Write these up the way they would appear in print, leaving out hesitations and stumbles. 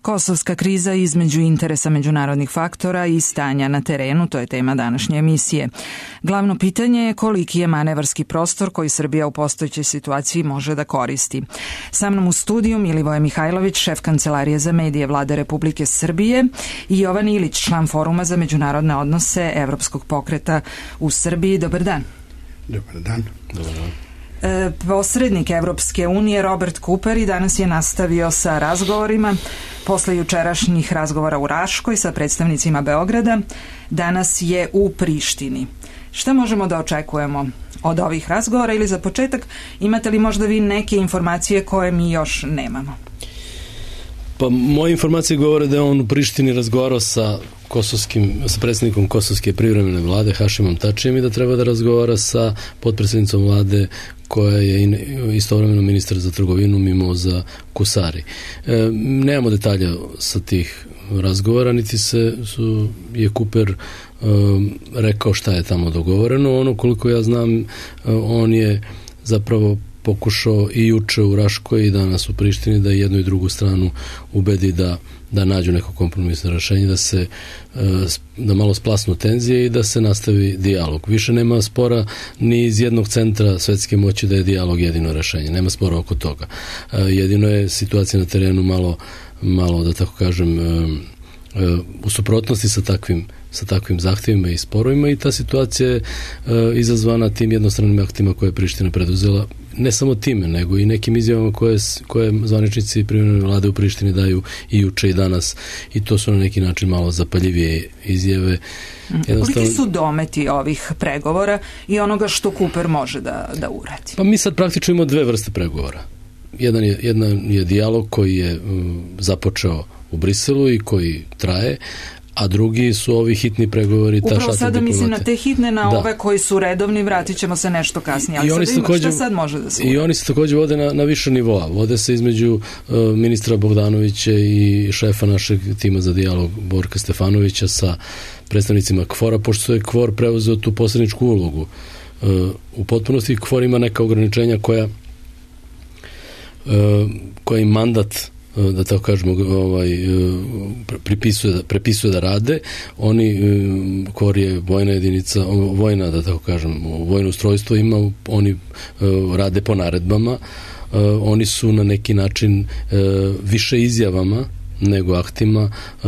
Kosovska kriza između interesa međunarodnih faktora i stanja na terenu, to je tema današnje emisije. Glavno pitanje je koliki je manevarski prostor koji Srbija u postojećoj situaciji može da koristi. Sa mnom u studiju Milivoje Mihajlović, šef Kancelarije za medije Vlade Republike Srbije, i Jovan Ilić, član Foruma za međunarodne odnose Evropskog pokreta u Srbiji. Dobar dan. Dobar dan. Dobar dan. Posrednik Evropske unije Robert Cooper i danas je nastavio sa razgovorima posle jučerašnjih razgovora u Raškoj sa predstavnicima Beograda. Danas je u Prištini. Šta možemo da očekujemo od ovih razgovora ili za početak imate li možda vi neke informacije koje mi još nemamo? Pa moje informacije govore da je on u Prištini razgovarao sa predsjednikom Kosovske privremene vlade Hašimom Tačijem i da treba da razgovara sa potpredsjednicom vlade koja je istovremeno ministar za trgovinu Mimoza Kusari. Nemamo detalja sa tih razgovora, niti je Cooper rekao šta je tamo dogovoreno. Ono koliko ja znam, on je zapravo pokušao i juče u Raškoj i danas u Prištini da jednu i drugu stranu ubedi da nađu neko kompromisno rešenje, da malo splasnu tenzije i da se nastavi dijalog. Više nema spora ni iz jednog centra svetske moći da je dijalog jedino rešenje. Nema spora oko toga. Jedino je situacija na terenu malo da tako kažem, u suprotnosti sa takvim zahtjevima i sporovima, i ta situacija je izazvana tim jednostranim aktima koje je Priština preduzela, ne samo time, nego i nekim izjavama koje zvaničnici privremene vlade u Prištini daju i juče i danas, i to su na neki način malo zapaljivije izjave. Koliki su dometi ovih pregovora i onoga što Cooper može da uradi? Pa mi sad praktično imamo dve vrste pregovora. Jedan je dijalog koji je započeo u Briselu i koji traje, a drugi su ovi hitni pregovori. Upravo sada mislim na te hitne, na ove koji su redovni, vratit ćemo se nešto kasnije. Ali šta sad može da se uradi? I oni se također vode na više nivoa. Vode se između ministra Bogdanovića i šefa našeg tima za dijalog Borka Stefanovića sa predstavnicima KFOR-a, pošto je KFOR preuzeo tu posredničku ulogu. U potpunosti KFOR ima neka ograničenja koja im mandat, da tako kažemo, prepisuje da rade. KFOR je vojna jedinica, vojna, da tako kažem, vojno ustrojstvo ima, oni rade po naredbama, oni su na neki način više izjavama nego aktima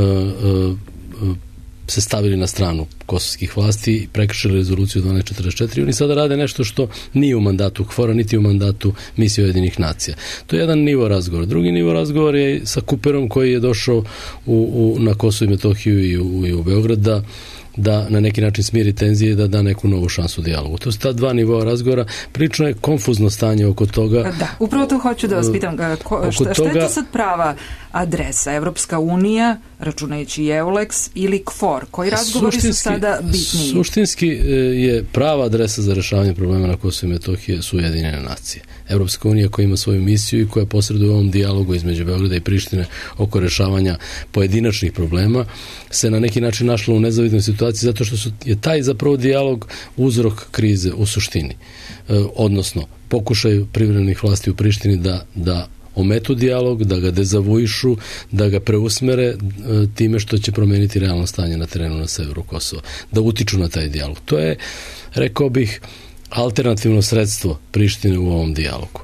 se stavili na stranu kosovskih vlasti i prekršili rezoluciju 1244. Oni sada rade nešto što nije u mandatu KFOR-a, niti u mandatu misije Ujedinjenih nacija. To je jedan nivo razgovora. Drugi nivo razgovora je sa Cooperom, koji je došao na Kosovo i Metohiju i u Beograd da na neki način smiri tenzije i da da neku novu šansu dijalogu. To su ta dva nivoa razgovora. Prilično je konfuzno stanje oko toga. Da, upravo to hoću da vas pitam. Šta je to sad prava adresa? Evropska unija, računajući EULEX, ili KFOR? Koji razgovori su sada bitniji? Suštinski je prava adresa za rešavanje problema na Kosovo i Metohije su Ujedinjene nacije. Evropska unija koja ima svoju misiju i koja posreduje u ovom dijalogu između Beograda i Prištine oko rešavanja pojedinačnih problema, se na neki način našla u nezavidnoj situaciji zato što je taj zapravo dijalog uzrok krize u suštini. Odnosno, pokušaju privremenih vlasti u Prištini da ometu dijalog, da ga dezavuišu, da ga preusmere time što će promeniti realno stanje na terenu na severu Kosova, da utiču na taj dijalog. To je, rekao bih, alternativno sredstvo Prištine u ovom dijalogu.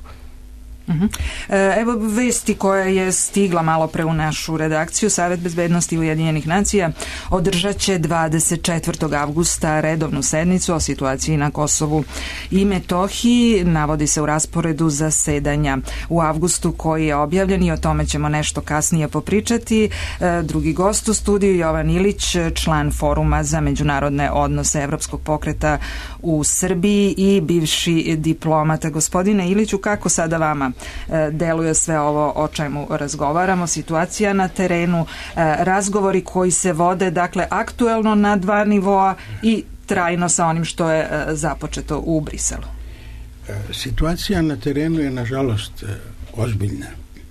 Evo vesti koja je stigla malo pre u našu redakciju. Savet bezbednosti Ujedinjenih nacija održat će 24. avgusta redovnu sednicu o situaciji na Kosovu i Metohiji. Navodi se u rasporedu zasedanja u avgustu koji je objavljen i o tome ćemo nešto kasnije popričati. Drugi gost u studiju Jovan Ilić, član Foruma za međunarodne odnose Evropskog pokreta u Srbiji i bivši diplomata. Gospodine Iliću, kako sada vama deluje sve ovo o čemu razgovaramo, situacija na terenu, razgovori koji se vode, dakle, aktuelno na dva nivoa i trajno sa onim što je započeto u Briselu? Situacija na terenu je, nažalost, ozbiljna,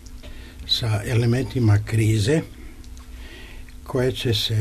sa elementima krize koja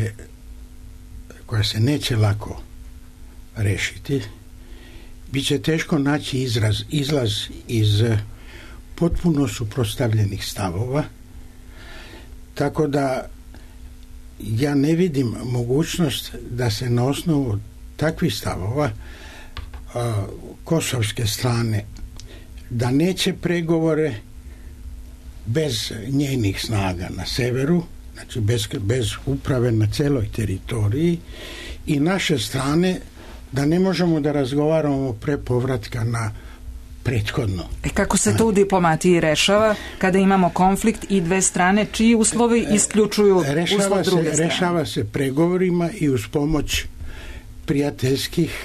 se neće lako rešiti. Biće teško naći izlaz iz potpuno suprotstavljenih stavova Tako da ja ne vidim mogućnost da se na osnovu takvih stavova kosovske strane, da neće pregovore bez njenih snaga na severu, znači bez uprave na celoj teritoriji, i naše strane da ne možemo da razgovaramo pre povratka na prethodno. Kako se to u diplomatiji rešava kada imamo konflikt i dve strane čiji uslovi isključuju uslov druge strane? Rešava se pregovorima i uz pomoć prijateljskih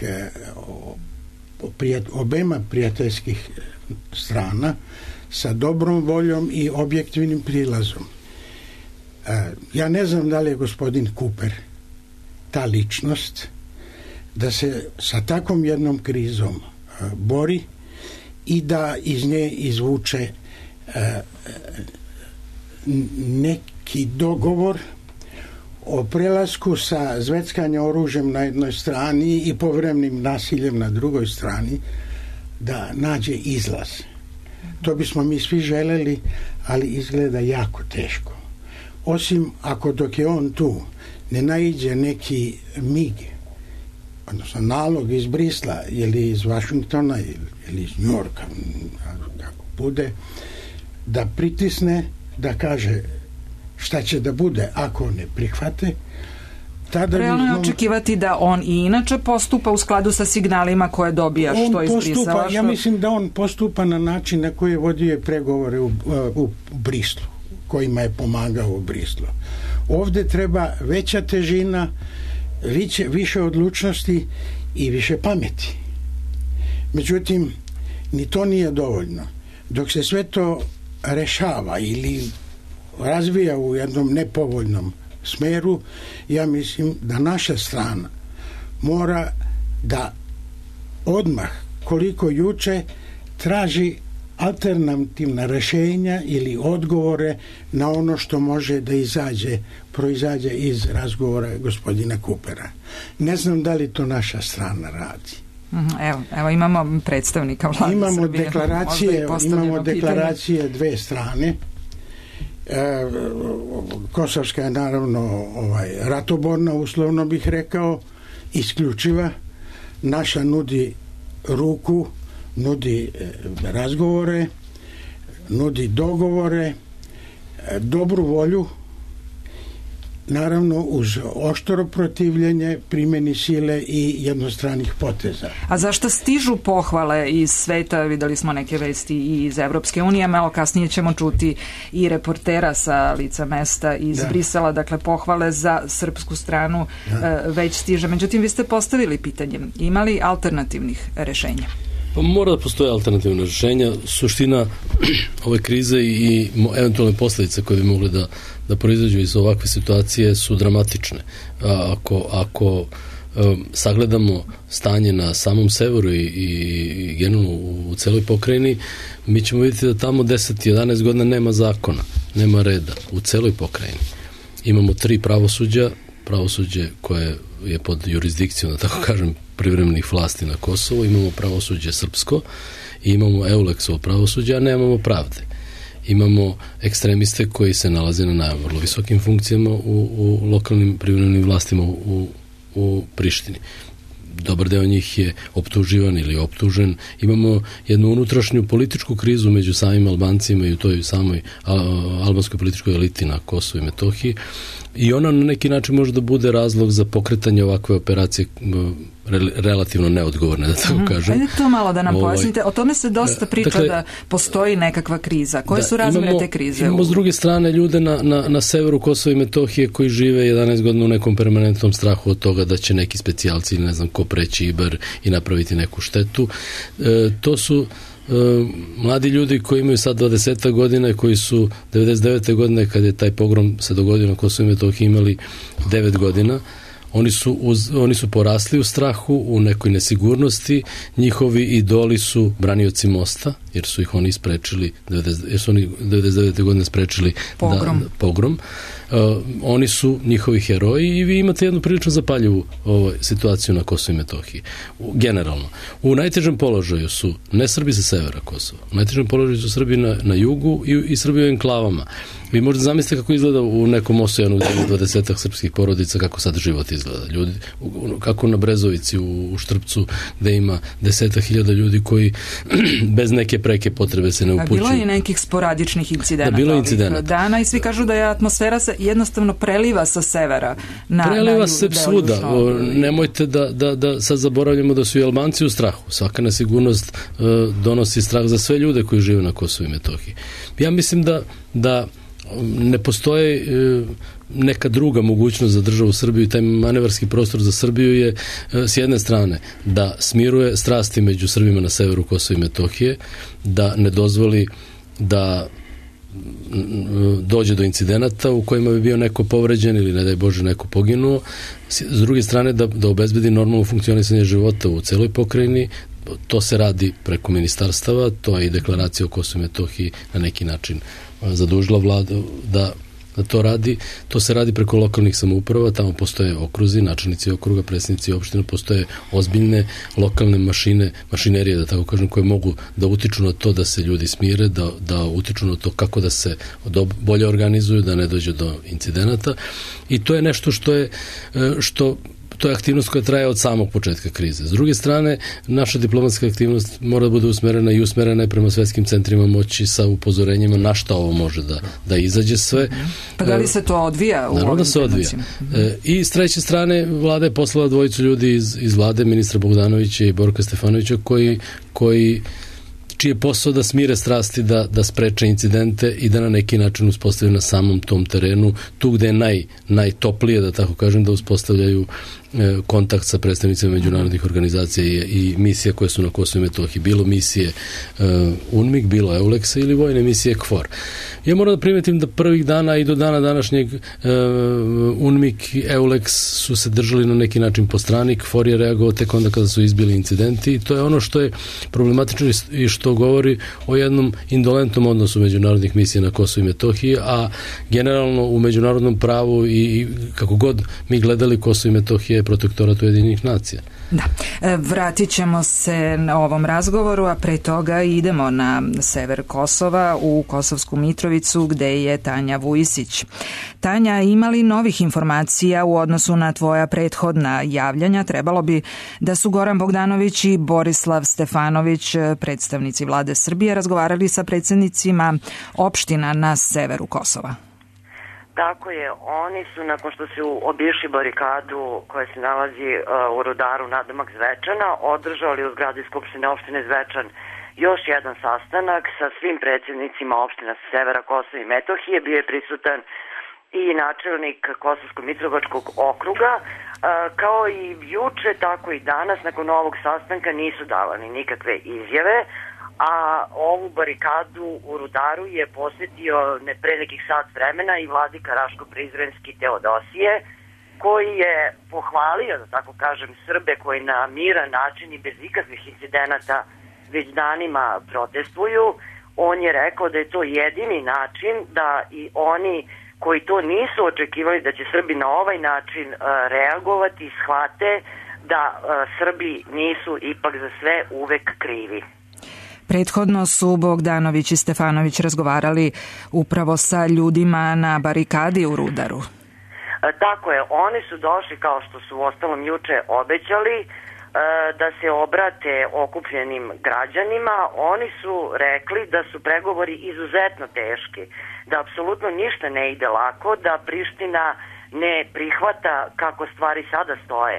obema prijateljskih strana sa dobrom voljom i objektivnim prilazom. Ja ne znam da li je gospodin Cooper ta ličnost da se sa takvom jednom krizom bori i da iz nje izvuče neki dogovor o prelasku sa zveckanja oružjem na jednoj strani i povremenim nasiljem na drugoj strani, da nađe izlaz. To bismo mi svi želeli, ali izgleda jako teško. Osim ako dok je on tu ne naiđe neki mig, odnosno nalog iz Brisla ili iz Vašingtona ili iz Njorka, kako bude, da pritisne, da kaže šta će da bude ako ne prihvate. Realno je očekivati da on i inače postupa u skladu sa signalima koje dobija što iz Brisela. Ja mislim da on postupa na način na koji je vodio pregovore u Brislu, kojima je pomagao u Brislu. Ovde treba veća težina, više odlučnosti i više pameti. Međutim, ni to nije dovoljno. Dok se sve to rešava ili razvija u jednom nepovoljnom smeru, ja mislim da naša strana mora da odmah, koliko juče, traži alternativna rešenja ili odgovore na ono što može da proizađe iz razgovora gospodina Coopera. Ne znam da li to naša strana radi. Evo imamo predstavnika vlade Srbije. Imamo deklaracije dve strane. Kosovska je naravno ratoborna, uslovno bih rekao, isključiva. Naša nudi ruku, nudi razgovore, nudi dogovore, dobru volju, naravno uz oštro protivljenje primjeni sile i jednostranih poteza. A zašto stižu pohvale iz sveta? Videli smo neke vesti i iz Evropske unije, malo kasnije ćemo čuti i reportera sa lica mesta iz Brisela, dakle pohvale za srpsku stranu već stiže. Međutim, vi ste postavili pitanje, ima li alternativnih rešenja? Pa mora da postoje alternativne rešenja. Suština ove krize i eventualne posljedice koje bi mogle da proizađu iz ovakve situacije su dramatične. Ako sagledamo stanje na samom severu i generalno u celoj pokrajini, mi ćemo vidjeti da tamo 10-11 godina nema zakona, nema reda u celoj pokrajini. Imamo 3 pravosuđe koje je pod jurisdikcijom, da tako kažem, privremenih vlasti na Kosovu, imamo pravosuđe srpsko i imamo Eulexovo pravosuđe, a nemamo pravde. Imamo ekstremiste koji se nalaze na vrlo visokim funkcijama u lokalnim privremenim vlastima u Prištini. Dobar deo njih je optuživan ili optužen. Imamo jednu unutrašnju političku krizu među samim Albancima i u toj samoj albanskoj političkoj eliti na Kosovu i Metohiji. I ona na neki način može da bude razlog za pokretanje ovakve operacije relativno neodgovorne, da tako kažem. Ajde to malo da nam pojasnite. O tome se dosta priča, da postoji nekakva kriza. Koje su razmere te krize? Imamo s druge strane ljude na severu Kosova i Metohije koji žive 11 godina u nekom permanentnom strahu od toga da će neki specijalci ili ne znam ko preći Ibar i napraviti neku štetu. To su mladi ljudi koji imaju sad 20 godina i koji su 99. godine kad je taj pogrom se dogodio na Kosovu i Metohiji imali 9 godina. Oni su porasli u strahu, u nekoj nesigurnosti, njihovi idoli su branioci mosta jer su ih oni sprečili, jer su oni 99. godine sprečili pogrom. Oni su njihovi heroji i vi imate jednu prilično zapaljivu situaciju na Kosovu i Metohiji. Generalno. U najtežem položaju su ne Srbi sa severa Kosova. U najtežem položaju su Srbi na jugu i Srbi u enklavama. Vi možete zamisliti kako izgleda u nekom Osojanu gdje ima 20 srpskih porodica, kako sad život izgleda. Ljudi, kako na Brezovici u Štrpcu gdje ima 10.000 ljudi koji bez neke preke potrebe se ne upućuju. Bilo je i nekih sporadičnih incidenata. Bilo je incidenata. Dana i svi kažu da je atmosfera se jednostavno preliva sa severa. Preliva se svuda. Nemojte da sad zaboravljamo da su i Albanci u strahu. Svaka nesigurnost donosi strah za sve ljude koji žive na Kosovu i Metohiji. Ja mislim da ne postoje neka druga mogućnost za državu Srbiju i taj manevarski prostor za Srbiju je s jedne strane da smiruje strasti među Srbima na severu Kosova i Metohije, da ne dozvoli da dođe do incidenata u kojima bi bio neko povređen ili ne daj Bože neko poginuo, s druge strane da obezbedi normalno funkcionisanje života u celoj pokrajini. To se radi preko ministarstava, to je i deklaracija o Kosovu i Metohiji na neki način zadužila vladu da to radi. To se radi preko lokalnih samouprava, tamo postoje okruzi, načelnici okruga, predsjednici opština, postoje ozbiljne lokalne mašinerije, da tako kažem, koje mogu da utiču na to da se ljudi smire, da utiču na to kako da se bolje organizuju, da ne dođe do incidenata. I to je nešto to je aktivnost koja traje od samog početka krize. S druge strane, naša diplomatska aktivnost mora da bude usmerena i usmerena je prema svetskim centrima moći sa upozorenjima na šta ovo može da izađe sve. Pa da li se to odvija? Naravno da se odvija. I s treće strane, vlada je poslala dvojicu ljudi iz vlade, ministra Bogdanovića i Borka Stefanovića, čiji je posao da smire strasti, da spreče incidente i da na neki način uspostavljaju na samom tom terenu, tu gde je najtoplije, da tako kažem, da uspostavljaju kontakt sa predstavnicima međunarodnih organizacija i misija koje su na Kosovu i Metohiji. Bilo misije UNMIK, bilo EULEX ili vojne misije KFOR. Ja moram da primetim da prvih dana i do dana današnjeg UNMIK i EULEX su se držali na neki način po strani. KFOR je reagovao tek onda kada su izbili incidenti i to je ono što je problematično i što govori o jednom indolentnom odnosu međunarodnih misija na Kosovu i Metohiji, a generalno u međunarodnom pravu i kako god mi gledali Kosovo i Metohije je protektorat Ujedinjenih nacija. Da. Vratit ćemo se na ovom razgovoru, a pre toga idemo na sever Kosova, u Kosovsku Mitrovicu, gde je Tanja Vujisić. Tanja, ima li novih informacija u odnosu na tvoja prethodna javljanja? Trebalo bi da su Goran Bogdanović i Borislav Stefanović, predstavnici vlade Srbije, razgovarali sa predsednicima opština na severu Kosova. Tako je, oni su nakon što su obišli barikadu koja se nalazi u Rudaru nadomak Zvečana, održali u zgradi Skupštine opštine Zvečan još jedan sastanak sa svim predsjednicima opština sa severa Kosova i Metohije. Bio je prisutan i načelnik Kosovsko-Mitrovačkog okruga, kao i juče, tako i danas, nakon ovog sastanka nisu davani nikakve izjave, a ovu barikadu u Rudaru je posjetio pre nekih sat vremena i vladika Raško-Prizrenski Teodosije, koji je pohvalio, da tako kažem, Srbe koji na miran način i bez ikakvih incidenata već danima protestuju. On je rekao da je to jedini način da i oni koji to nisu očekivali da će Srbi na ovaj način reagovati, shvate da Srbi nisu ipak za sve uvek krivi. Prethodno su Bogdanović i Stefanović razgovarali upravo sa ljudima na barikadi u Rudaru. Tako je, oni su došli, kao što su uostalom juče obećali, da se obrate okupljenim građanima. Oni su rekli da su pregovori izuzetno teški, da apsolutno ništa ne ide lako, da Priština ne prihvata kako stvari sada stoje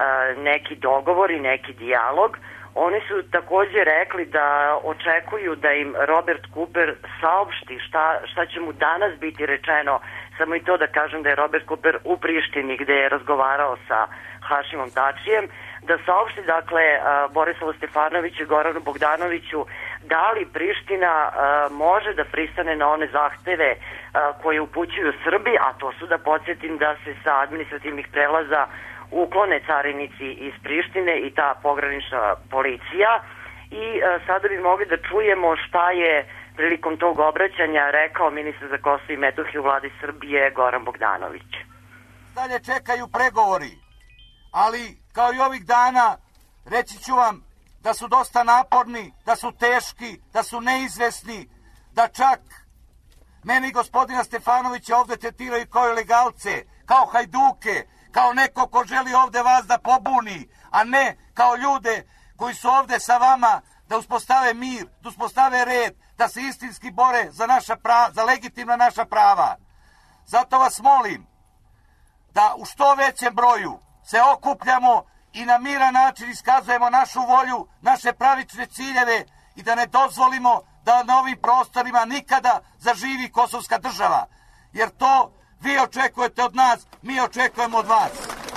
neki dogovor i neki dijalog. Oni su također rekli da očekuju da im Robert Cooper saopšti šta će mu danas biti rečeno. Samo i to da kažem da je Robert Cooper u Prištini gde je razgovarao sa Hašimom Tačijem, da saopšti dakle Borislavu Stefanoviću i Goranu Bogdanoviću da li Priština može da pristane na one zahteve koje upućuju Srbi, a to su, da podsjetim, da se sa administrativnih prelaza uklone carinici iz Prištine i ta pogranična policija i sada bi mogli da čujemo šta je prilikom tog obraćanja rekao ministar za Kosovo i Metohiju u vladi Srbije Goran Bogdanović. Dalje čekaju pregovori, ali kao i ovih dana reći ću vam da su dosta naporni, da su teški, da su neizvesni, da čak meni gospodina Stefanovića ovde tretiraju kao ilegalce, kao hajduke, kao neko ko želi ovde vas da pobuni, a ne kao ljude koji su ovde sa vama da uspostave mir, da uspostave red, da se istinski bore za naša prava, za legitimna naša prava. Zato vas molim da u što većem broju se okupljamo i na miran način iskazujemo našu volju, naše pravične ciljeve i da ne dozvolimo da na ovim prostorima nikada zaživi kosovska država. Jer to vi očekujete od nas, mi očekujemo od vas.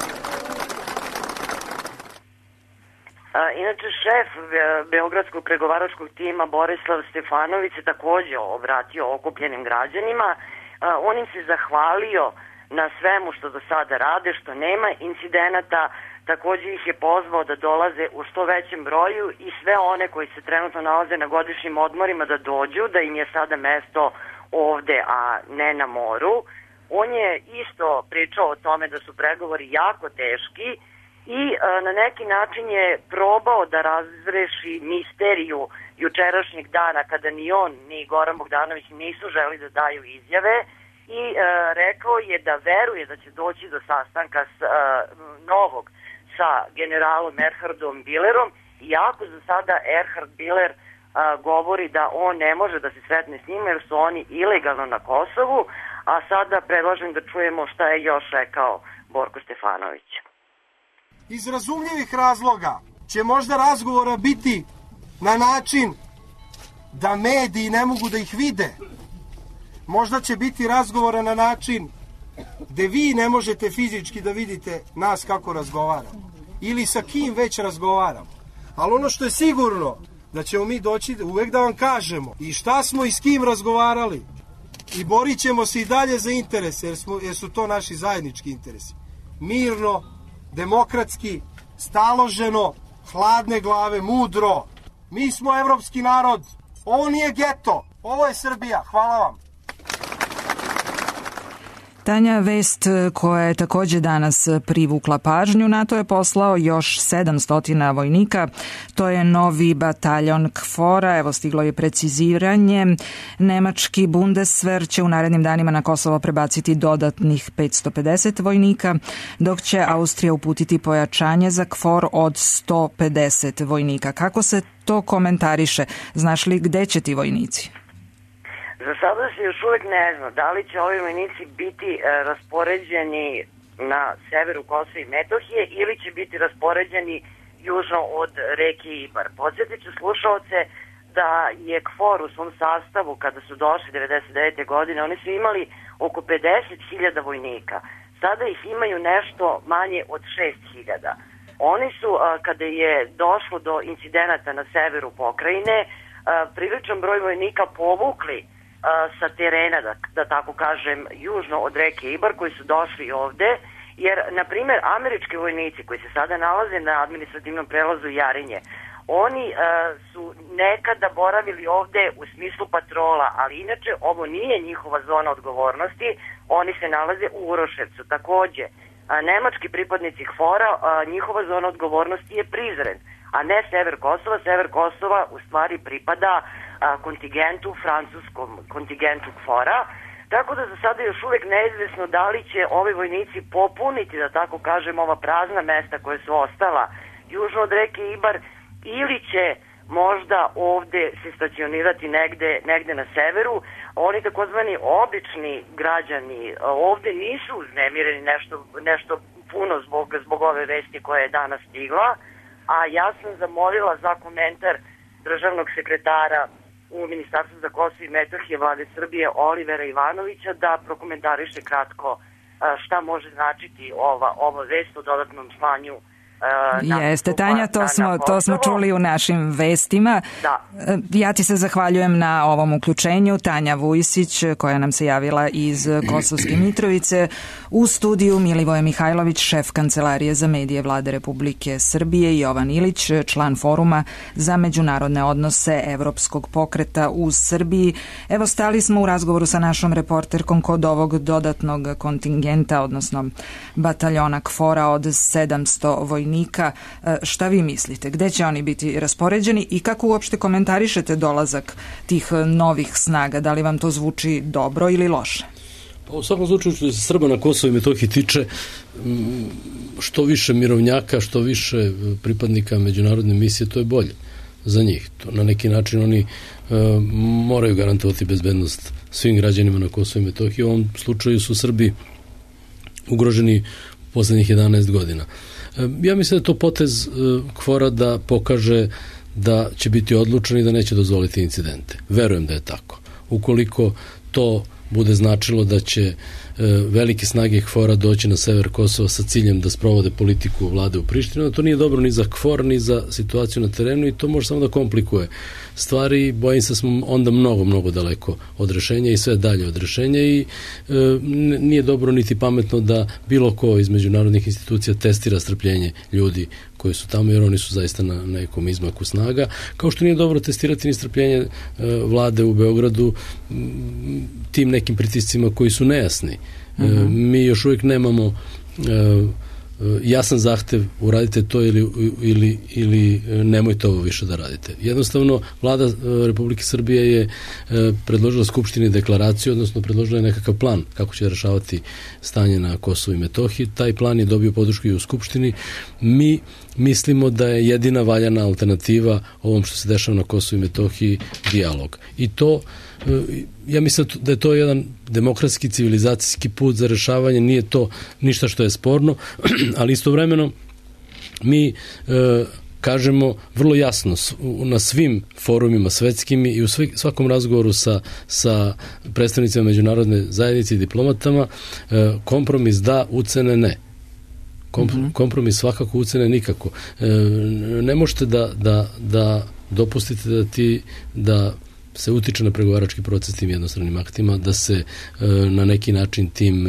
Inače, šef Beogradskog pregovaračkog tima Borislav Stefanović se takođe obratio okupljenim građanima. On im se zahvalio na svemu što do sada rade, što nema incidenata. Takođe ih je pozvao da dolaze u što većem broju i sve one koji se trenutno nalaze na godišnjim odmorima da dođu, da im je sada mesto ovde, a ne na moru. On je isto pričao o tome da su pregovori jako teški i na neki način je probao da razreši misteriju jučerašnjeg dana kada ni on ni Goran Bogdanović nisu želi da daju izjave i rekao je da veruje da će doći do sastanka novog sa generalom Erhardom Bilerom, iako za sada Erhard Biler govori da on ne može da se sretne s njima jer su oni ilegalno na Kosovu, a sada predlažem da čujemo šta je još rekao Borko Stefanović. Iz razumljivih razloga će možda razgovora biti na način da mediji ne mogu da ih vide. Možda će biti razgovora na način gde vi ne možete fizički da vidite nas kako razgovaramo ili sa kim već razgovaramo. Ali ono što je sigurno, da ćemo mi doći uvek da vam kažemo i šta smo i s kim razgovarali i borit ćemo se i dalje za interese jer su to naši zajednički interesi. Mirno, demokratski, staloženo, hladne glave, mudro. Mi smo evropski narod. Ovo nije geto. Ovo je Srbija. Hvala vam. Tanja, vest koja je takođe danas privukla pažnju, NATO je poslao još 700 vojnika. To je novi bataljon KFOR-a. Evo, stiglo je preciziranje. Nemački Bundeswehr će u narednim danima na Kosovo prebaciti dodatnih 550 vojnika, dok će Austrija uputiti pojačanje za KFOR od 150 vojnika. Kako se to komentariše? Znaš li gde će ti vojnici? Za sada se još uvek ne zna da li će ovi vojnici biti raspoređeni na severu Kosova i Metohije ili će biti raspoređeni južno od reke Ibar. Podsjetit ću slušalce da je KFOR u svom sastavu kada su došli 1999. godine, oni su imali oko 50.000 vojnika. Sada ih imaju nešto manje od 6.000. Oni su, kada je došlo do incidenata na severu pokrajine, priličan broj vojnika povukli sa terena, da tako kažem, južno od reke Ibar, koji su došli ovde, jer, na primjer, američki vojnici koji se sada nalaze na administrativnom prelazu Jarinje, oni su nekada boravili ovde u smislu patrola, ali inače ovo nije njihova zona odgovornosti, oni se nalaze u Uroševcu. Takođe, nemački pripadnici KFOR-a, njihova zona odgovornosti je Prizren, a ne sever Kosova. Sever Kosova u stvari pripada kontingentu, francuskom kontingentu KFOR-a, tako da za sada još uvek neizvesno da li će ovi vojnici popuniti, da tako kažem, ova prazna mesta koje su ostala južno od reke Ibar, ili će možda ovde se stacionirati negde na severu. Oni takozvani obični građani ovde nisu uznemireni nešto puno zbog ove vesti koja je danas stigla, a ja sam zamolila za komentar državnog sekretara u Ministarstvu za Kosovo i Metohije vlade Srbije Olivera Ivanovića da prokomentariše kratko šta može značiti ova vest o dodatnom slanju Jeste, Tanja, to smo čuli u našim vestima. Da. Ja ti se zahvaljujem na ovom uključenju. Tanja Vujsić, koja nam se javila iz Kosovske Mitrovice. U studiju Milivoje Mihajlović, šef Kancelarije za medije Vlade Republike Srbije, i Jovan Ilić, član Foruma za međunarodne odnose Evropskog pokreta u Srbiji. Evo, stali smo u razgovoru sa našom reporterkom kod ovog dodatnog kontingenta, odnosno bataljona KFOR-a od 700 vojnika. Šta vi mislite? Gde će oni biti raspoređeni i kako uopšte komentarišete dolazak tih novih snaga? Da li vam to zvuči dobro ili loše? U svakom slučaju, što se Srba na Kosovo i Metohiji tiče, što više mirovnjaka, što više pripadnika međunarodne misije, to je bolje za njih. Na neki način oni moraju garantovati bezbednost svim građanima na Kosovo i Metohiji. U ovom slučaju su Srbi ugroženi u poslednjih 11 godina. Ja mislim da je to potez KFOR-a da pokaže da će biti odlučan i da neće dozvoliti incidente. Verujem da je tako. Ukoliko to bude značilo da će velike snage KFOR-a doći na sever Kosova sa ciljem da sprovode politiku vlade u Prištini, to nije dobro ni za KFOR, ni za situaciju na terenu i to može samo da komplikuje stvari. Bojim se da smo onda mnogo daleko od rešenja i sve dalje od rešenja i nije dobro niti pametno da bilo ko iz međunarodnih institucija testira strpljenje ljudi koji su tamo, jer oni su zaista na nekom izmaku snaga, kao što nije dobro testirati ni strpljenje vlade u Beogradu tim nekim pritiscima koji su nejasni. Mi još uvijek nemamo jasan zahtev, uradite to ili nemojte ovo više da radite. Jednostavno, vlada Republike Srbije je predložila Skupštini deklaraciju, odnosno predložila je nekakav plan kako će rešavati stanje na Kosovu i Metohiji. Taj plan je dobio podršku i u Skupštini. Mi mislimo da je jedina valjana alternativa ovom što se dešava na Kosovu i Metohiji dijalog. I to, ja mislim da je to jedan demokratski, civilizacijski put za rešavanje, nije to ništa što je sporno, ali istovremeno mi kažemo vrlo jasno na svim forumima svetskim i u svakom razgovoru sa predstavnicima međunarodne zajednice i diplomatama, kompromis da, ucene ne. Kompromis svakako, ucene nikako. Ne možete da dopustite da se utiče na pregovarački proces tim jednostranim aktima, da se na neki način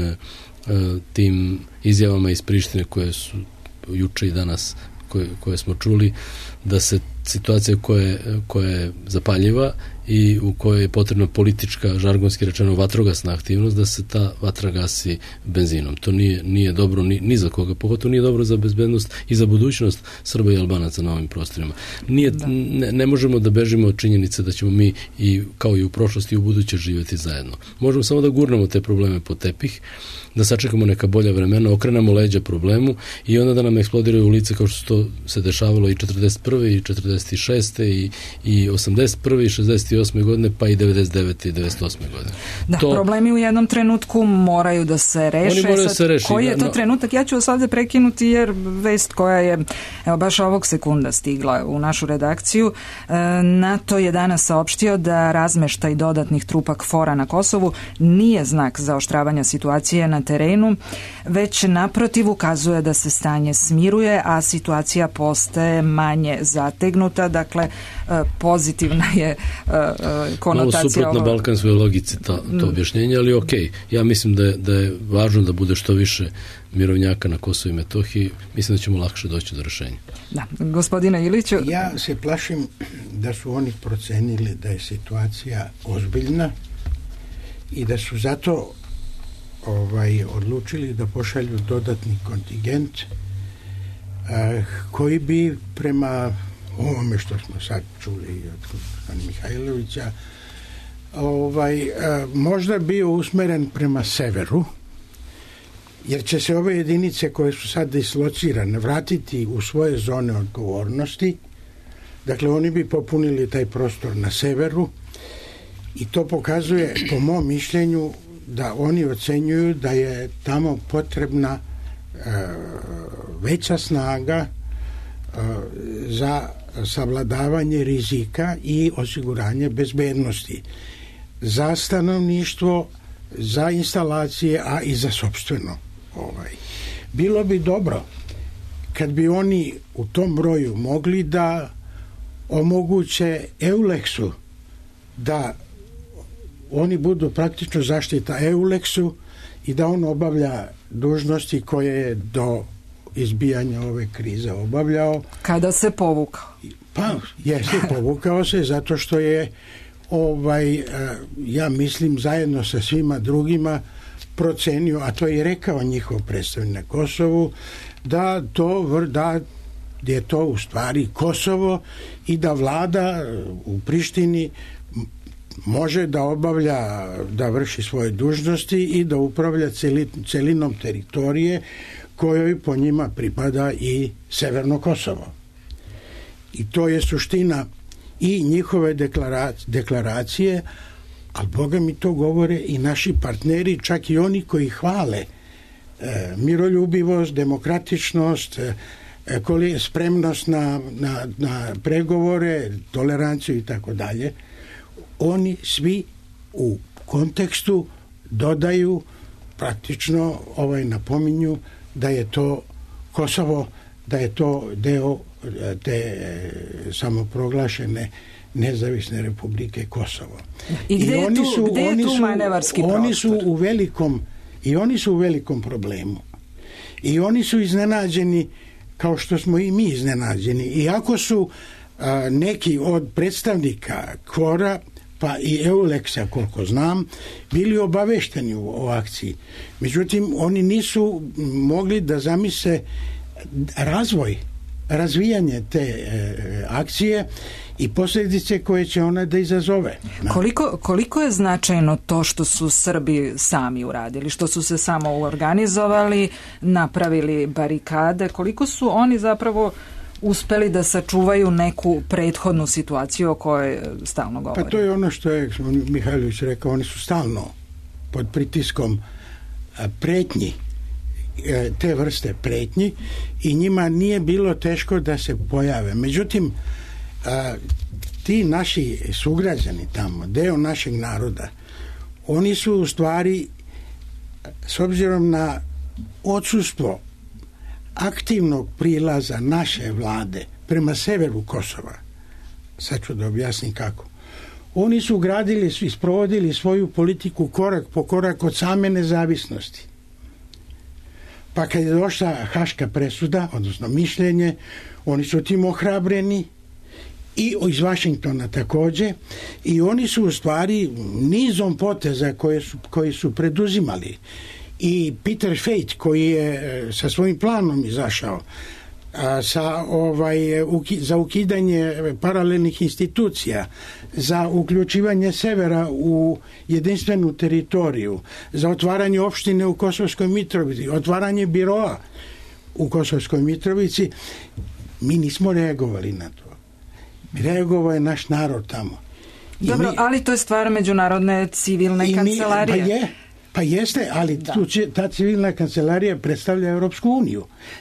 tim izjavama iz Prištine koje su juče i danas koje smo čuli, da se situacija koja je zapaljiva i u kojoj je potrebna politička, žargonski rečeno, vatrogasna aktivnost, da se ta vatra gasi benzinom. To nije dobro ni za koga, pogotovo nije dobro za bezbednost i za budućnost Srba i Albanaca na ovim prostorima. Ne možemo da bežimo od činjenice da ćemo mi kao i u prošlosti i u buduće živjeti zajedno. Možemo samo da gurnemo te probleme pod tepih, da sačekamo neka bolja vremena, okrenemo leđa problemu i onda da nam eksplodiraju u lice kao što to se dešavalo i 41. i 46. i 81. i 68. godine, pa i 99. i 98. godine. Da, problemi u jednom trenutku moraju da se reše. Oni moraju da se reši. Koji je to trenutak? Ja ću vas ovde prekinuti jer vest koja je baš ovog sekunda stigla u našu redakciju. NATO je danas saopštio da razmeštaj dodatnih trupa KFOR-a na Kosovu nije znak zaoštravanja situacije na terenu, već naprotiv ukazuje da se stanje smiruje, a situacija postaje manje zategnuta. Dakle, pozitivna je konotacija. Ovo suprotno balkanskoj logici to objašnjenje, ali okej. Ja mislim da je važno da bude što više mirovnjaka na Kosovu i Metohiji. Mislim da ćemo lakše doći do rešenja. Da, gospodine Iliću. Ja se plašim da su oni procenili da je situacija ozbiljna i da su zato odlučili da pošalju dodatni kontingent koji bi prema ovome što smo sad čuli od gospodina Mihajlovića možda bio usmeren prema severu, jer će se ove jedinice koje su sad dislocirane vratiti u svoje zone odgovornosti. Dakle, oni bi popunili taj prostor na severu i to pokazuje, po mom mišljenju, da oni ocenjuju da je tamo potrebna veća snaga za savladavanje rizika i osiguranje bezbednosti za stanovništvo, za instalacije, a i za sopstveno. Bilo bi dobro kad bi oni u tom broju mogli da omoguće Euleksu da oni budu praktično zaštita Euleksu i da on obavlja dužnosti koje je do izbijanja ove krize obavljao. Kada se povukao? Pa, povukao se zato što je ja mislim zajedno sa svima drugima procenio, a to je rekao njihov predstavnik na Kosovu, da je to u stvari Kosovo i da vlada u Prištini može da obavlja, da vrši svoje dužnosti i da upravlja celinom teritorije kojoj po njima pripada i Severno Kosovo. I to je suština i njihove deklaracije, ali Boga mi to govore i naši partneri, čak i oni koji hvale miroljubivost, demokratičnost, spremnost na pregovore, toleranciju i tako dalje. Oni svi u kontekstu dodaju praktično napominju da je to Kosovo, da je to deo te samoproglašene nezavisne republike Kosovo. I gde je tu manevarski prostor? Oni su u velikom problemu. I oni su iznenađeni kao što smo i mi iznenađeni. Iako su neki od predstavnika KFOR-a pa i Euleksa, koliko znam, bili obavešteni o akciji. Međutim, oni nisu mogli da zamisle razvijanje te akcije i posljedice koje će ona da izazove. Koliko je značajno to što su Srbi sami uradili, što su se samo organizovali, napravili barikade, koliko su oni zapravo uspeli da sačuvaju neku prethodnu situaciju o kojoj stalno govori? Pa to je ono što je Mihajlović rekao, oni su stalno pod pritiskom pretnji, te vrste pretnji i njima nije bilo teško da se pojave. Međutim, ti naši sugrađani tamo, deo našeg naroda, oni su u stvari, s obzirom na odsustvo aktivnog prilaza naše vlade prema severu Kosova, sad ću da objasnim kako, oni su gradili i sprovodili svoju politiku korak po korak od same nezavisnosti. Pa kad je došla haška presuda, odnosno mišljenje, oni su tim ohrabreni i iz Vašingtona također, i oni su u stvari nizom poteza koji su preduzimali. I Peter Fate koji je sa svojim planom izašao za ukidanje paralelnih institucija, za uključivanje severa u jedinstvenu teritoriju, za otvaranje opštine u Kosovskoj Mitrovici, otvaranje biroa u Kosovskoj Mitrovici, mi nismo reagovali na to. Reagovao je naš narod tamo. Dobro, ali to je stvar međunarodne civilne kancelarije. Pa jeste, ali ta civilna kancelarija predstavlja Europsku uniju.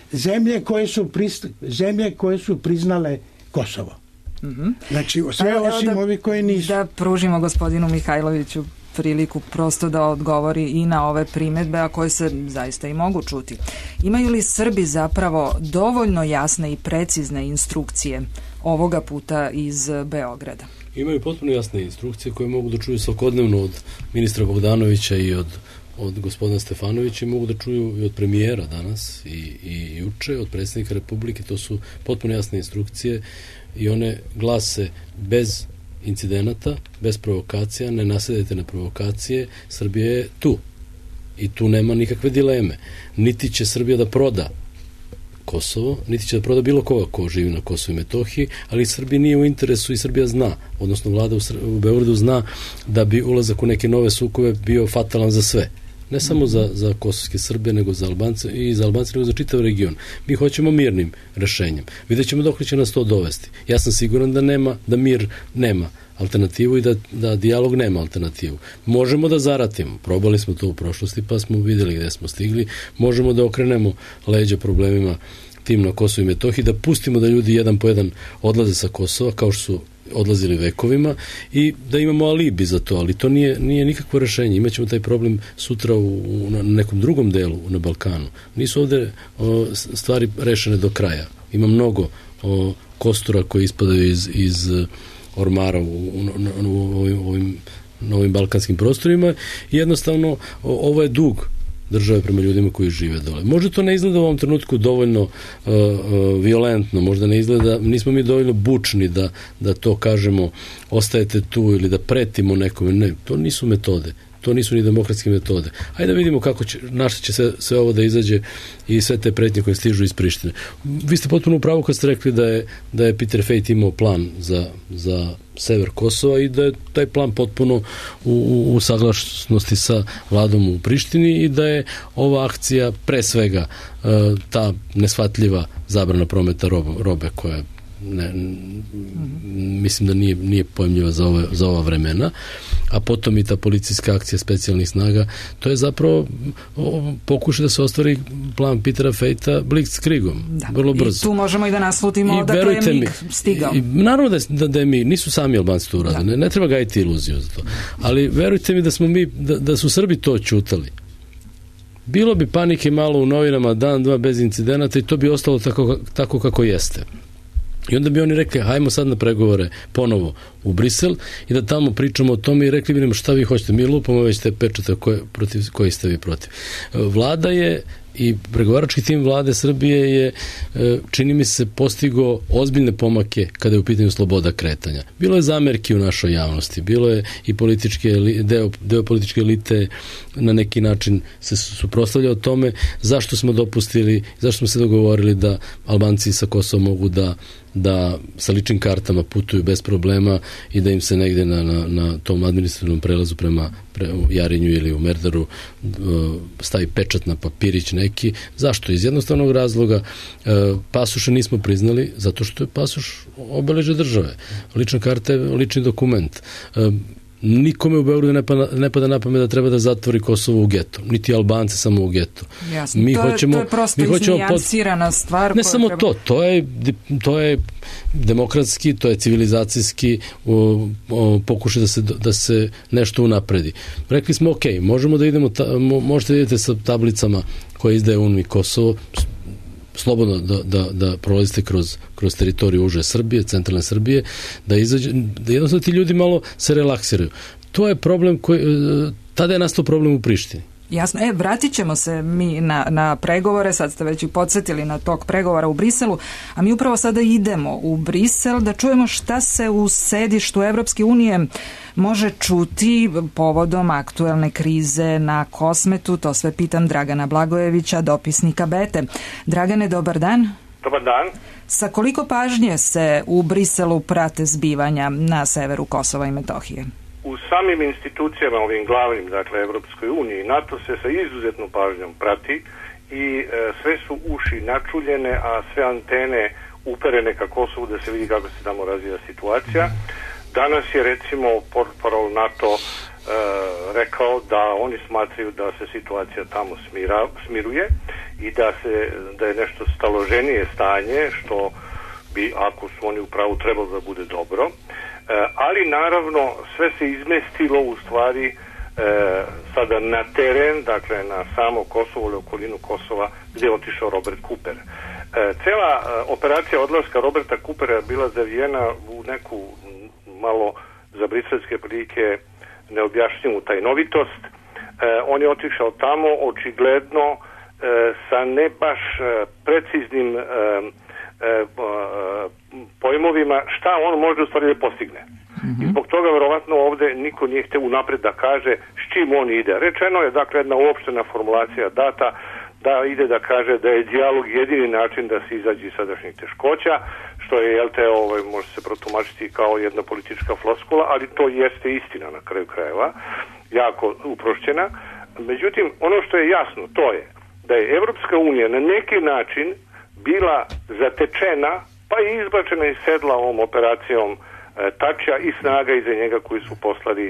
Zemlje koje su priznale Kosovo. Znači, sve osim ovi koje nisu. Da pružimo gospodinu Mihajloviću priliku prosto da odgovori i na ove primjedbe, a koje se zaista i mogu čuti. Imaju li Srbi zapravo dovoljno jasne i precizne instrukcije ovoga puta iz Beograda? Imaju potpuno jasne instrukcije koje mogu da čuju svakodnevno od ministra Bogdanovića i od gospodina Stefanovića, i mogu da čuju i od premijera danas i juče, od predsjednika Republike. To su potpuno jasne instrukcije i one glase: bez incidenata, bez provokacija, ne nasedajte na provokacije, Srbija je tu i tu nema nikakve dileme. Niti će Srbija da proda Kosovo, niti će da proda bilo koga ko živi na Kosovu i Metohiji, ali Srbija nije u interesu i Srbija zna, odnosno vlada u Beogradu zna da bi ulazak u neke nove sukobe bio fatalan za sve. Ne samo za kosovske Srbe, nego za Albance, nego za čitav region. Mi hoćemo mirnim rešenjem. Vidjet ćemo dok će nas to dovesti. Ja sam siguran da mir nema alternativu i da dijalog nema alternativu. Možemo da zaratimo, probali smo to u prošlosti pa smo vidjeli gde smo stigli, možemo da okrenemo leđa problemima tim na Kosovo i Metohiji, da pustimo da ljudi jedan po jedan odlaze sa Kosova, kao što su odlazili vekovima, i da imamo alibi za to, ali to nije nikakvo rešenje. Imaćemo taj problem sutra na nekom drugom delu na Balkanu. Nisu ovde stvari rešene do kraja. Ima mnogo kostura koji ispadaju iz ormara u ovim balkanskim prostorima i jednostavno ovo je dug države prema ljudima koji žive dole. Možda to ne izgleda u ovom trenutku dovoljno violentno, možda ne izgleda, nismo mi dovoljno bučni da to kažemo ostajete tu ili da pretimo nekome. Ne, to nisu metode. To nisu ni demokratske metode. Hajde da vidimo na što će sve ovo da izađe i sve te pretnje koje stižu iz Prištine. Vi ste potpuno u pravu kad ste rekli da je Peter Fejt imao plan za sever Kosova i da je taj plan potpuno u saglasnosti sa vladom u Prištini i da je ova akcija pre svega ta neshvatljiva zabrana prometa robe koja mislim da nije pojmljiva za ova vremena, a potom i ta policijska akcija specijalnih snaga, to je zapravo pokušaj da se ostvari plan Petera Fejta Blitzkriegom, vrlo brzo. I tu možemo i da naslutimo odakle je MIG stigao. Naravno da je MIG, nisu sami Albanci to uradili, ne treba gajiti iluziju za to, ali verujte mi da su Srbi to ćutali. Bilo bi panike malo u novinama, dan, dva bez incidenata i to bi ostalo tako kako jeste. I onda bi oni rekli, hajmo sad na pregovore ponovo u Brisel i da tamo pričamo o tome i rekli bi nam šta vi hoćete, mi lupamo već te pečate koji ste vi protiv. Vlada je i pregovarački tim vlade Srbije je, čini mi se, postigao ozbiljne pomake kada je u pitanju sloboda kretanja. Bilo je zamerki u našoj javnosti, bilo je i deo političke elite na neki način se suprotstavlja o tome zašto smo se dogovorili da Albanci sa Kosova mogu da sa ličnim kartama putuju bez problema i da im se negde na tom administrativnom prelazu prema Jarinju ili u Merdaru stavi pečat na papirić neki. Zašto? Iz jednostavnog razloga pasoše nismo priznali zato što je pasoš obeležje države. Lična karta je lični dokument. Nikome u Beogradu ne pada na pamet da treba da zatvori Kosovo u geto. Niti Albanci samo u geto. Jasno, to je prosto iznijansirana stvar. Ne samo to je demokratski, to je civilizacijski pokušaj da se nešto unapredi. Rekli smo, ok, možete da idete sa tablicama koje izdaje UNMI Kosovo, slobodno da prolazite kroz teritoriju uže Srbije, centralne Srbije, da jednostavno ti ljudi malo se relaksiraju. To je problem tada je nastao problem u Prištini. Jasno. Vratit ćemo se mi na pregovore, sad ste već i podsjetili na tog pregovora u Briselu, a mi upravo sada idemo u Brisel da čujemo šta se u sedištu Evropske unije može čuti povodom aktuelne krize na Kosmetu. To sve pitam Dragana Blagojevića, dopisnika Bete. Dragane, dobar dan. Dobar dan. Sa koliko pažnje se u Briselu prate zbivanja na severu Kosova i Metohije? U samim institucijama, ovim glavnim, dakle, Evropskoj uniji, NATO se sa izuzetnom pažnjom prati i sve su uši načuljene, a sve antene uperene ka Kosovu da se vidi kako se tamo razvija situacija. Danas je, recimo, portparol NATO rekao da oni smatraju da se situacija tamo smiruje i da je nešto staloženije stanje, što bi, ako su oni u pravu, trebalo da bude dobro. Ali naravno sve se izmestilo u stvari sada na teren, dakle na samo Kosovo ili okolinu Kosova gdje je otišao Robert Cooper. Cela operacija odlaska Roberta Coopera je bila zavijena u neku malo za briselske prilike neobjašnjivu tajnovitost. On je otišao tamo očigledno sa ne baš preciznim pojmovima šta on može u stvari da postigne. I zbog toga verovatno ovde niko nije hteo unapred da kaže s čim on ide. Rečeno je, dakle, jedna uopštena formulacija data da ide da kaže da je dijalog jedini način da se izađe iz sadašnjih teškoća, što je, može se protumačiti kao jedna politička floskula, ali to jeste istina na kraju krajeva, jako uprošćena. Međutim, ono što je jasno, to je da je Evropska unija na neki način bila zatečena, pa i izbačena iz sedla ovom operacijom Tačija i snaga iza njega koji su poslali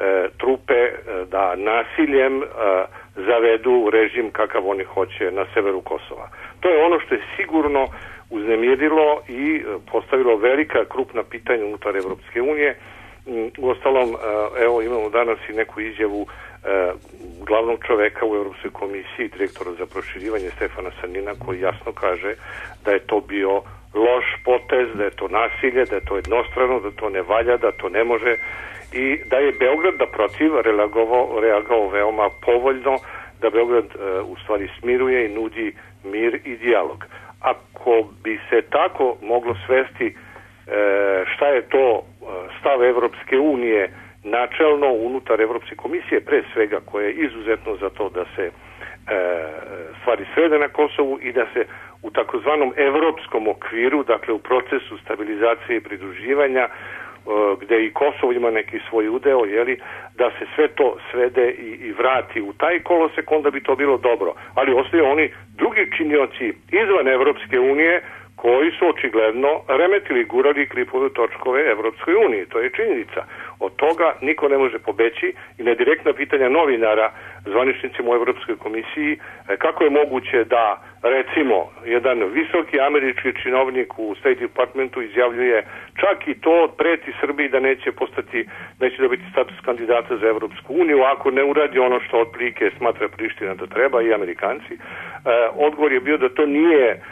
trupe da nasiljem zavedu režim kakav oni hoće na severu Kosova. To je ono što je sigurno uznemirilo i postavilo velika krupna pitanja unutar Evropske unije. Uostalom, evo imamo danas i neku izjavu glavnog čoveka u Europskoj komisiji, direktora za proširivanje Stefana Sanina, koji jasno kaže da je to bio loš potez, da je to nasilje, da je to jednostrano, da to ne valja, da to ne može i da je Beograd naprotiv reagovao veoma povoljno, da Beograd u stvari smiruje i nudi mir i dijalog. Ako bi se tako moglo svesti šta je to stav Evropske unije načelno unutar Evropske komisije, pre svega koja je izuzetno za to da se stvari svede na Kosovu i da se u takozvanom evropskom okviru, dakle u procesu stabilizacije i pridruživanja, gde i Kosovo ima neki svoj udeo, da se sve to svede i vrati u taj kolosek, onda bi to bilo dobro. Ali ostaju oni drugi činioci izvan Evropske unije koji su očigledno remetili, gurali klipove točkove Evropskoj uniji. To je činjenica. Od toga niko ne može pobeći i na direktna pitanja novinara zvaničnicima u Evropskoj komisiji kako je moguće da recimo jedan visoki američki činovnik u State Departmentu izjavljuje čak i to preti Srbiji da neće dobiti status kandidata za Evropsku uniju ako ne uradi ono što otprilike smatra Priština da treba i Amerikanci. Odgovor je bio da to nije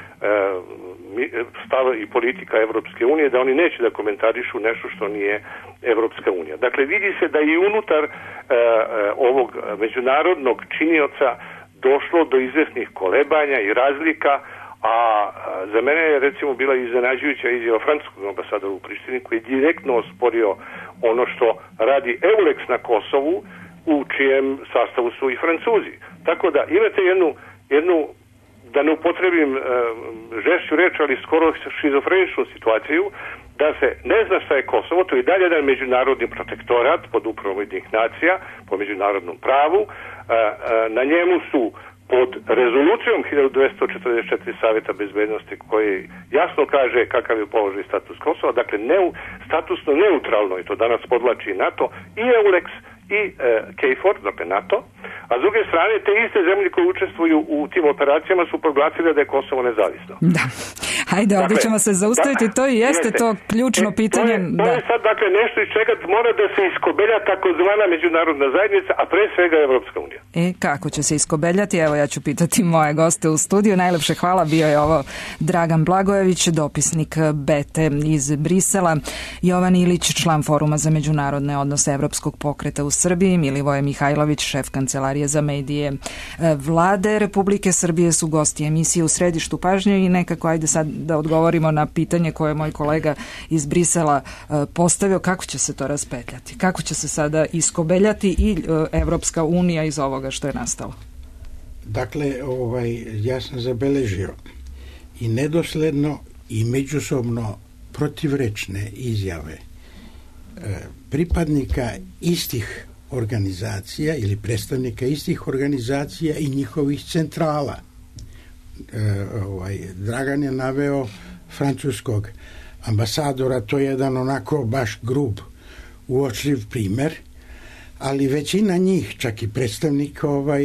stav i politika Evropske unije, da oni neće da komentarišu nešto što nije Evropska unija. Dakle, vidi se da i unutar ovog međunarodnog činioca došlo do izvesnih kolebanja i razlika, a za mene je recimo bila iznenađujuća izjava francuskog ambasadora u Prištini koji je direktno osporio ono što radi EULEX na Kosovu, u čijem sastavu su i Francuzi. Tako da imate jednu da ne upotrebim žešću reč, ali skoro šizofreničnu situaciju, da se ne zna šta je Kosovo, to je dalje jedan međunarodni protektorat pod upravom Ujedinjenih nacija, po međunarodnom pravu, na njemu su pod rezolucijom 1244 Saveta bezbednosti koji jasno kaže kakav je položaj status Kosova, dakle statusno neutralno, i to danas podlači NATO i EULEX i KFOR, dakle NATO, a s druge strane te iste zemlje koje učestvuju u tim operacijama su proglasile da je Kosovo nezavisno. Da. Hajde, ovdje ćemo se zaustaviti, to i jeste to ključno pitanje. To je sad dakle nešto iz čega mora da se iskobelja takozvana međunarodna zajednica, a pre svega Evropska unija. Kako će se iskobeljati? Evo, ja ću pitati moje goste u studiju. Najlepše hvala, bio je ovo Dragan Blagojević, dopisnik BETE iz Brisela, Jovan Ilić, član Foruma za međunarodne odnose Evropskog pokreta u Srbiji, Milivoje Mihajlović, šef Kancelarije za medije Vlade Republike Srbije su gosti emisije U središtu pažnje i nekako ajde sad da odgovorimo na pitanje koje je moj kolega iz Brisela postavio, kako će se to raspetljati, kako će se sada iskobeljati i Evropska unija iz ovoga što je nastalo. Dakle, ja sam zabeležio i nedosledno i međusobno protivrečne izjave pripadnika istih organizacija ili predstavnika istih organizacija i njihovih centrala. Dragan je naveo francuskog ambasadora, to je jedan onako baš grub, uočljiv primer, ali većina njih, čak i predstavnik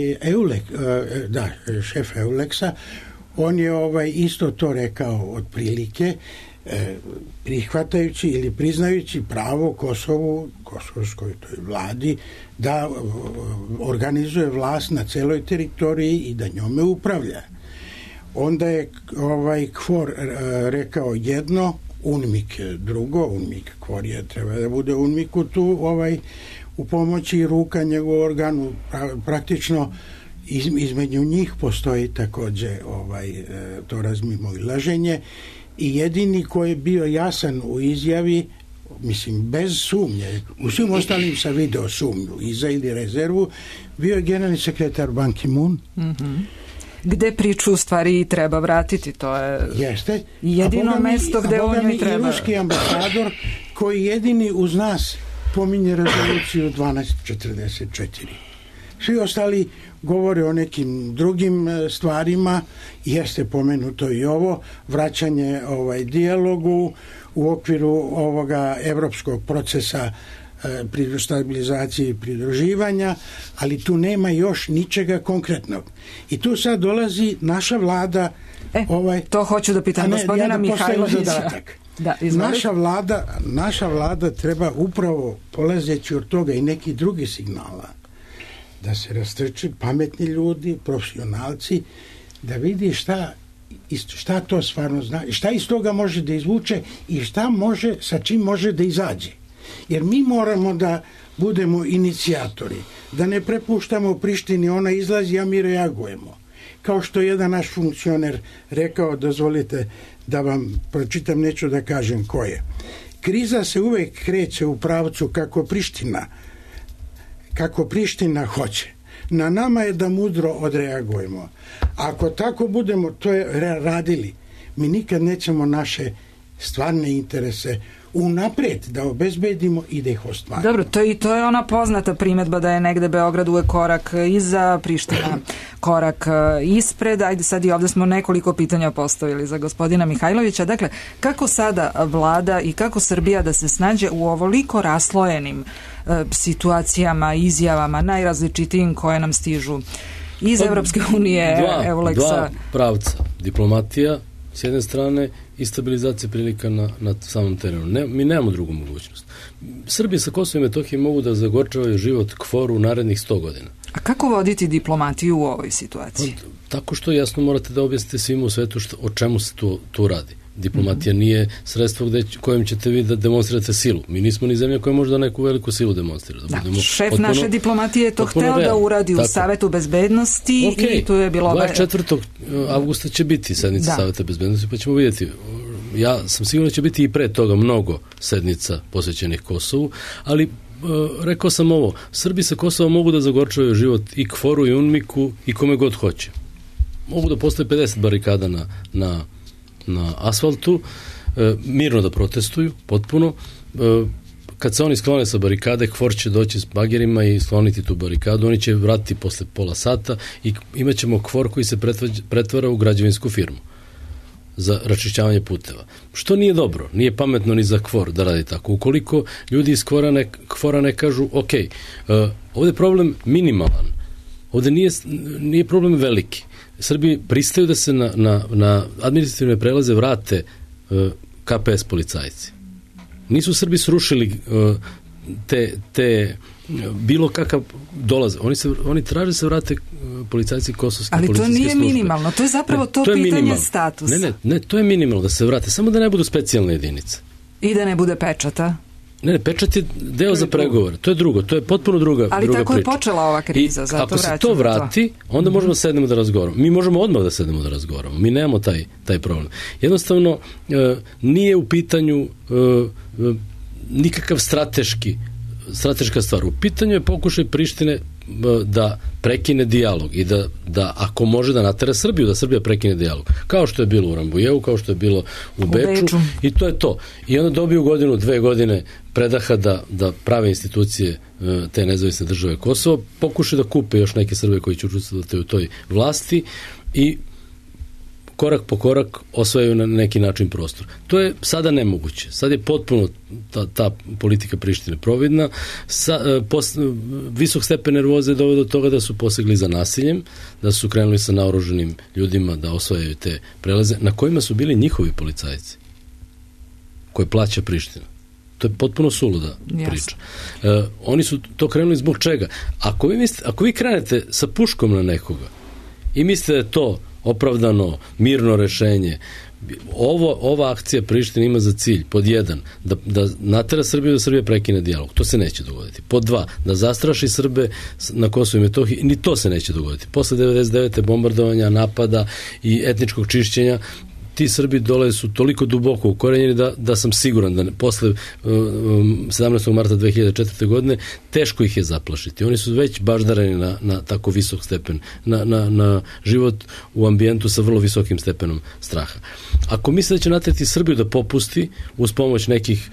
šef EULEX-a, on je isto to rekao otprilike, prihvatajući ili priznajući pravo kosovskoj toj vladi da organizuje vlast na celoj teritoriji i da njome upravlja. Onda je KFOR rekao jedno, UNMIK drugo, UNMIK KFOR je treba da bude UNMIK-u tu u pomoći ruka njegov organu, praktično između njih postoji takođe to razmimoilaženje i jedini koji je bio jasan u izjavi, mislim bez sumnje, u svim ostalim sam video sumnju iza ili rezervu, bio je generalni sekretar Ban Ki-moon, gde priču u stvari treba vratiti, to je jedino mesto gde on joj treba. I ruski ambasador koji jedini uz nas pominje rezoluciju 1244. Svi ostali govore o nekim drugim stvarima, jeste pomenuto i ovo, vraćanje dijalogu u okviru ovoga evropskog procesa stabilizacije i pridruživanja, ali tu nema još ničega konkretnog. I tu sad dolazi naša vlada. To hoću da pitam gospodina Mihajlovića. Naša vlada treba upravo, polazeći od toga i neki drugi signala, da se rastrče pametni ljudi, profesionalci, da vidi šta to stvarno zna, šta iz toga može da izvuče i sa čim može da izađe. Jer mi moramo da budemo inicijatori, da ne prepuštamo Prištini, ona izlazi, a mi reagujemo. Kao što je jedan naš funkcioner rekao, dozvolite da vam pročitam, neću da kažem ko je. Kriza se uvek kreće u pravcu kako Priština hoće. Na nama je da mudro odreagujemo. Ako tako budemo to radili, mi nikad nećemo naše stvarne interese unapred da obezbedimo i da ih ostvarimo. Dobro, to je ona poznata primedba da je negde Beograd uvek korak iza, Priština korak ispred. Ajde, sad i ovde smo nekoliko pitanja postavili za gospodina Mihajlovića. Dakle, kako sada vlada i kako Srbija da se snađe u ovoliko raslojenim situacijama, izjavama, najrazličitijim koje nam stižu iz Evropske unije, Euleksa? Dva pravca. Diplomatija s jedne strane i stabilizacija prilika na samom terenu. Mi nemamo drugu mogućnost. Srbi sa Kosovom i Metohijom mogu da zagorčavaju život KFOR-u u narednih 100 godina. A kako voditi diplomatiju u ovoj situaciji? Tako što jasno morate da objasnite svima u svetu o čemu se tu radi. Diplomatija nije sredstvo kojim ćete vi da demonstrirate silu. Mi nismo ni zemlja koja može da neku veliku silu demonstrira. Šef naše diplomatije je to hteo da uradi u Savetu bezbednosti i tu je bilo... 24. avgusta će biti sednica Saveta bezbednosti, pa ćemo vidjeti. Ja sam siguran da će biti i pre toga mnogo sednica posvećenih Kosovu, ali rekao sam ovo, Srbi sa Kosova mogu da zagorčavaju život i KFOR-u i UNMIK-u i kome god hoće. Mogu da postoje 50 barikada na asfaltu, mirno da protestuju, potpuno. Kad se oni sklone sa barikade, KFOR će doći s bagerima i skloniti tu barikadu, oni će vratiti posle pola sata i imat ćemo KFOR koji se pretvara u građevinsku firmu za raščišćavanje puteva. Što nije dobro, nije pametno ni za KFOR da radi tako. Ukoliko ljudi iz KFOR-a ne kažu, ok, ovdje je problem minimalan, ovdje nije problem veliki. Srbi pristaju da se na administrativne prelaze vrate KPS policajci. Nisu Srbi srušili te bilo kakav dolaz. Oni traže se vrate policajci kosovske policijske službe. Ali to nije minimalno, to je zapravo to pitanje statusa. Ne, to je minimalno da se vrate, samo da ne budu specijalne jedinice. I da ne bude pečata. Ne, pečat je deo za pregovor. To je drugo, to je potpuno druga priča. Ali tako je počela ova kriza. I ako se to vrati, onda možemo da sednemo da razgovaramo. Mi možemo odmah da sednemo da razgovaramo. Mi nemamo taj problem. Jednostavno, nije u pitanju nikakav strateška stvar. U pitanju je pokušaj Prištine da prekine dijalog i da ako može da natera Srbiju, da Srbija prekine dijalog. Kao što je bilo u Rambujevu, kao što je bilo u Beču. I to je to. I onda dobiju 2 godine predaha da prave institucije te nezavisne države Kosovo, pokušaju da kupe još neke Srbe koji će učestvovati u toj vlasti i korak po korak osvajaju na neki način prostor. To je sada nemoguće. Sad je potpuno ta politika Prištine providna. Visok stepen nervoze doveo do toga da su posegli za nasiljem, da su krenuli sa naoruženim ljudima da osvajaju te prelaze, na kojima su bili njihovi policajci koje plaća Priština. To je potpuno suluda priča. Oni su to krenuli zbog čega? Ako vi krenete sa puškom na nekoga i mislite da je to opravdano, mirno rešenje, ova akcija Prištine ima za cilj, pod 1, da natera Srbiju da Srbija prekine dijalog. To se neće dogoditi. Pod 2, da zastraši Srbe na Kosovu i Metohiji. Ni to se neće dogoditi. Posle 99. bombardovanja, napada i etničkog čišćenja, ti Srbi dole su toliko duboko ukorenjeni da sam siguran da posle 17. marta 2004. godine teško ih je zaplašiti. Oni su već baždareni na tako visok stepen, na život u ambijentu sa vrlo visokim stepenom straha. Ako misle da će naterati Srbiju da popusti uz pomoć nekih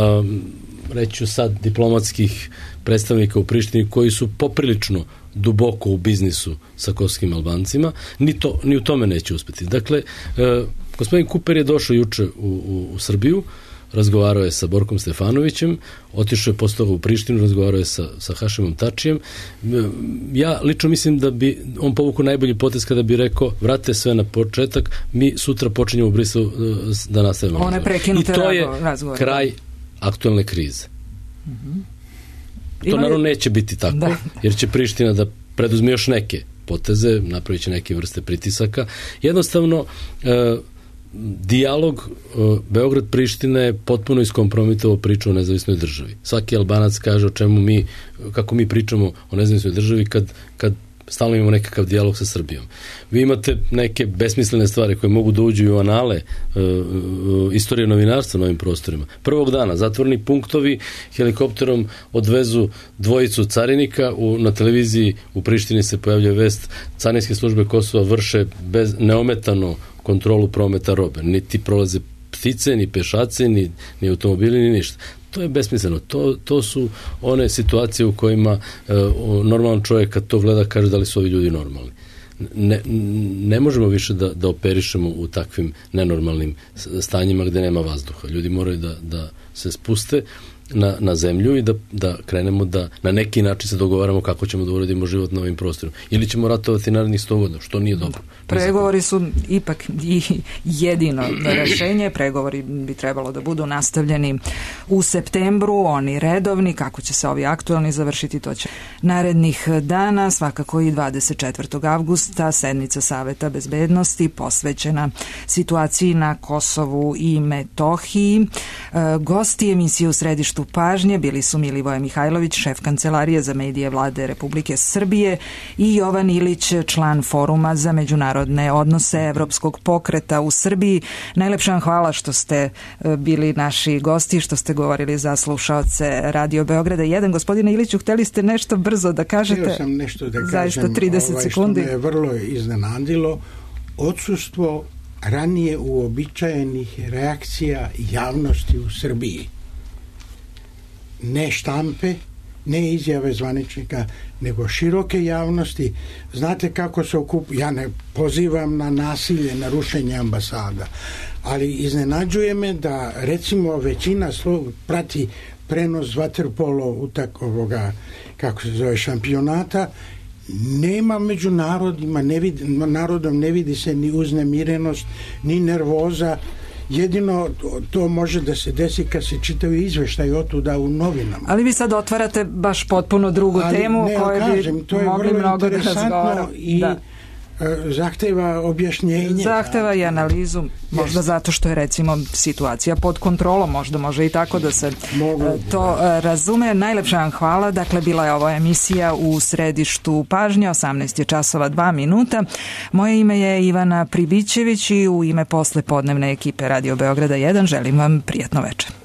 reću sad diplomatskih predstavnika u Prištini koji su poprilično duboko u biznisu sa kosovskim Albancima, ni u tome neće uspeti. Dakle, gospodin Kuper je došao juče u Srbiju, razgovarao je sa Borkom Stefanovićem, otišao je posle toga u Prištinu, razgovarao je sa Hašimom Tačijem. Ja lično mislim da bi on povukao najbolji potez kada bi rekao vrate sve na početak, mi sutra počinjemo u Briselu da nastavimo. One prekinute razgovore. I to je kraj aktualne krize. To naravno neće biti tako, jer će Priština da preduzme još neke poteze, napravit će neke vrste pritisaka. Jednostavno, dijalog Beograd-Priština je potpuno iskompromitovao priču o nezavisnoj državi. Svaki Albanac kaže kako mi pričamo o nezavisnoj državi kad stalno imamo nekakav dijalog sa Srbijom. Vi imate neke besmislene stvari koje mogu da uđu i u anale istorije novinarstva na ovim prostorima. Prvog dana zatvorni punktovi helikopterom odvezu dvojicu carinika, na televiziji u Prištini se pojavlja vest, carinske službe Kosova vrše neometano kontrolu prometa robe. Niti prolaze ptice, ni pešaci, ni automobili, ni ništa. To je besmisleno. To su one situacije u kojima normalan čovjek kad to gleda kaže da li su ovi ljudi normalni. Ne možemo više da operišemo u takvim nenormalnim stanjima gde nema vazduha. Ljudi moraju da se spuste na zemlju i da krenemo da na neki način se dogovaramo kako ćemo da uredimo život na ovim prostorima. Ili ćemo ratovati narednih 100 godina, što nije dobro. Pregovori su ipak i jedino rešenje. Pregovori bi trebalo da budu nastavljeni u septembru, oni redovni, kako će se ovi aktualni završiti, to će narednih dana, svakako i 24. avgusta, sednica Saveta bezbednosti posvećena situaciji na Kosovu i Metohiji. Gosti emisije u središtu pažnje bili su Milivoje Mihajlović, šef kancelarije za medije Vlade Republike Srbije, i Jovan Ilić, član Foruma za međunarodne odnose Evropskog pokreta u Srbiji. Najlepša vam hvala što ste bili naši gosti, što ste govorili za slušaoce Radio Beograda 1. Gospodine Iliću, hteli ste nešto brzo da kažete? Htio sam nešto da zaista kažem, 30 sekundi. što me je vrlo iznenadilo, odsustvo ranije uobičajenih reakcija javnosti u Srbiji. Ne štampe, ne izjave zvaničnika, nego široke javnosti. Znate kako se ja ne pozivam na nasilje, na rušenje ambasada, ali iznenađuje me da recimo većina prati prenos vaterpolo kako se zove šampionata, nema među narodom ne vidi se ni uznemirenost, ni nervoza. Jedino to može da se desi kad se čitaju izveštaj otuda u novinama. Ali vi sad otvarate baš potpuno drugu temu o kojoj bi mogli mnogo da razgovaramo. I zahteva objašnjenje. Zahteva i analizu, možda zato što je recimo situacija pod kontrolom, možda može i tako da se to razume. Najlepša vam hvala, dakle bila je ovo emisija u središtu pažnje, 18 je časova 2 minuta. Moje ime je Ivana Pribićević i u ime poslepodnevne ekipe Radio Beograda 1 želim vam prijatno večer.